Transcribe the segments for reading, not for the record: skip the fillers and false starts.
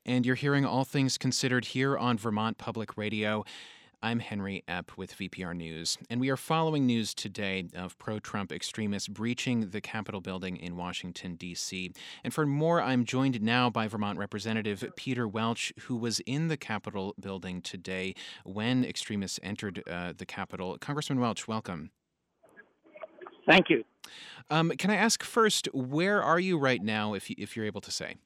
And you're hearing All Things Considered here on Vermont Public Radio. I'm Henry Epp with VPR News, and we are following news today of pro-Trump extremists breaching the Capitol building in Washington, D.C. And for more, I'm joined now by Vermont Representative Peter Welch, who was in the Capitol building today when extremists entered the Capitol. Congressman Welch, welcome. Thank you. Can I ask first, where are you right now, if you're able to say?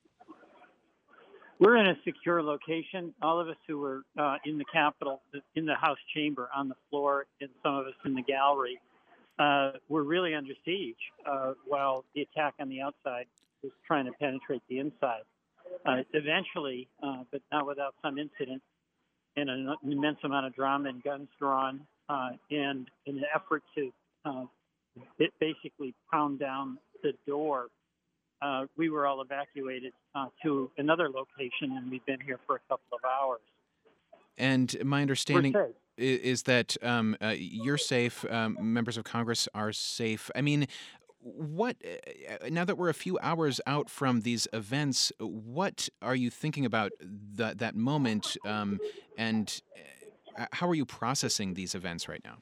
We're in a secure location. All of us who were in the Capitol, in the House chamber, on the floor, and some of us in the gallery, were really under siege while the attack on the outside was trying to penetrate the inside. Eventually, but not without some incident, and an immense amount of drama and guns drawn, and in an effort to basically pound down the door, we were all evacuated to another location, and we've been here for a couple of hours. And my understanding is that you're safe, members of Congress are safe. I mean, what now that we're a few hours out from these events, what are you thinking about that moment, and how are you processing these events right now?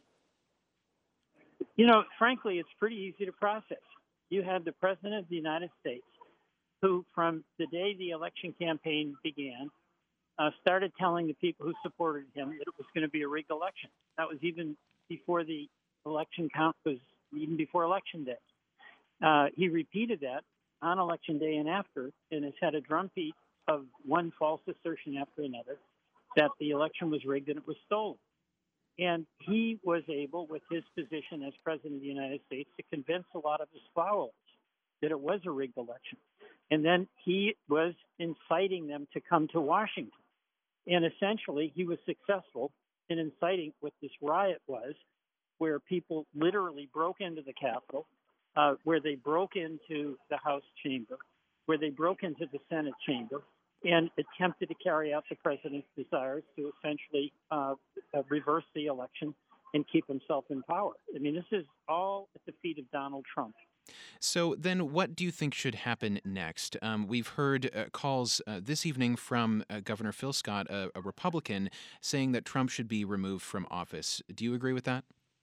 You know, frankly, it's pretty easy to process. You had the President of the United States who, from the day the election campaign began, started telling the people who supported him that it was going to be a rigged election. That was even before the election count was, even before Election Day. He repeated that on Election Day and after, and has had a drumbeat of one false assertion after another that the election was rigged and it was stolen. And he was able, with his position as President of the United States, to convince a lot of his followers that it was a rigged election. And then he was inciting them to come to Washington. And essentially, he was successful in inciting what this riot was, where people literally broke into the Capitol, where they broke into the House chamber, where they broke into the Senate chamber, and attempted to carry out the president's desires to essentially reverse the election and keep himself in power. I mean, this is all at the feet of Donald Trump. So then what do you think should happen next? We've heard calls this evening from Governor Phil Scott, a Republican, saying that Trump should be removed from office. Do you agree with that?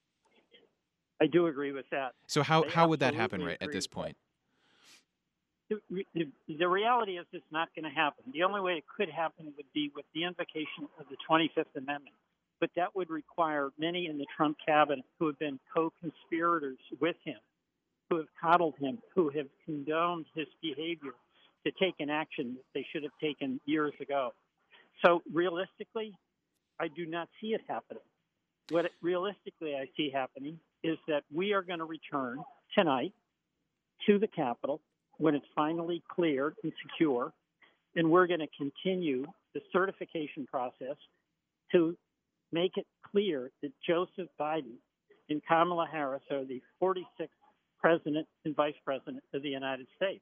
I do agree with that. So how would that happen right at this point? The reality is it's not going to happen. The only way it could happen would be with the invocation of the 25th Amendment. But that would require many in the Trump cabinet who have been co-conspirators with him, who have coddled him, who have condoned his behavior, to take an action that they should have taken years ago. So realistically, I do not see it happening. What realistically I see happening is that we are going to return tonight to the Capitol when it's finally cleared and secure, and we're going to continue the certification process to make it clear that Joseph Biden and Kamala Harris are the 46th President and Vice President of the United States.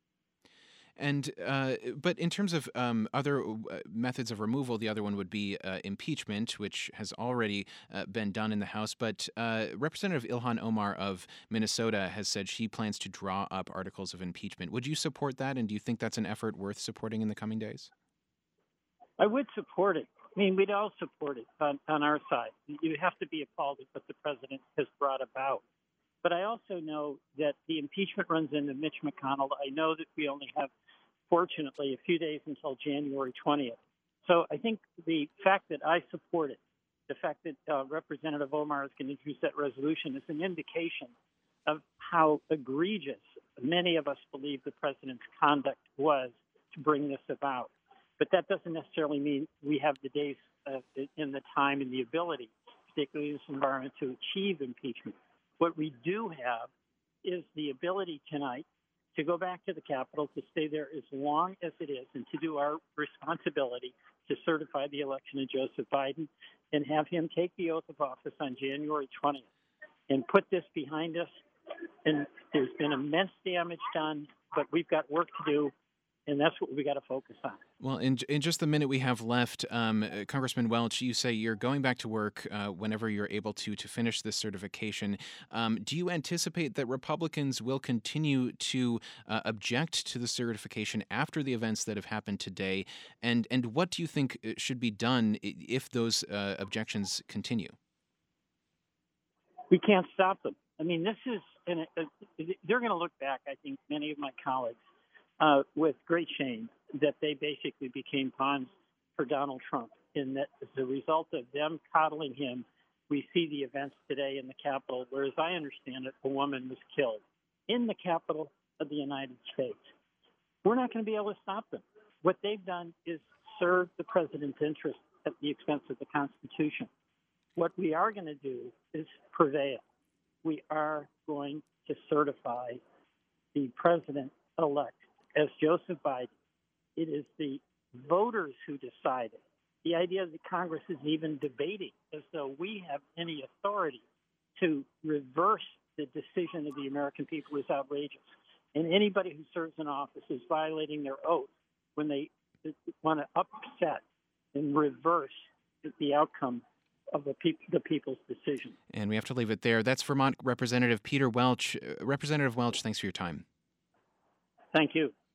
And but in terms of other methods of removal, the other one would be impeachment, which has already been done in the House. But Representative Ilhan Omar of Minnesota has said she plans to draw up articles of impeachment. Would you support that? And do you think that's an effort worth supporting in the coming days? I would support it. I mean, we'd all support it on our side. You have to be appalled at what the president has brought about. But I also know that the impeachment runs into Mitch McConnell. I know that we only have, fortunately, a few days until January 20th. So I think the fact that I support it, the fact that Representative Omar is going to introduce that resolution is an indication of how egregious many of us believe the president's conduct was to bring this about. But that doesn't necessarily mean we have the days and the time and the ability, particularly in this environment, to achieve impeachment. What we do have is the ability tonight to go back to the Capitol, to stay there as long as it is, and to do our responsibility to certify the election of Joseph Biden and have him take the oath of office on January 20th and put this behind us. And there's been immense damage done, but we've got work to do, And that's what we got to focus on. Well, in just the minute we have left, Congressman Welch, you say you're going back to work whenever you're able to finish this certification. Do you anticipate that Republicans will continue to object to the certification after the events that have happened today? And what do you think should be done if those objections continue? We can't stop them. I mean, this is, they're going to look back, I think, many of my colleagues, with great shame that they basically became pawns for Donald Trump, and that as a result of them coddling him, we see the events today in the Capitol, where, as I understand it, a woman was killed in the Capitol of the United States. We're not going to be able to stop them. What they've done is serve the president's interest at the expense of the Constitution. What we are going to do is prevail. We are going to certify the president-elect as Joseph Biden. It is the voters who decided. The idea that Congress is even debating as though we have any authority to reverse the decision of the American people is outrageous. And anybody who serves in office is violating their oath when they want to upset and reverse the outcome of the people's decision. And we have to leave it there. That's Vermont Representative Peter Welch. Representative Welch, thanks for your time. Thank you.